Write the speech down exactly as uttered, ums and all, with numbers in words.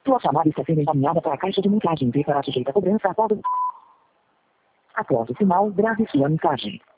Sua chamada está sendo encaminhada para a caixa de mensagens e será sujeita a cobrança após o... Após o sinal, grave sua mensagem.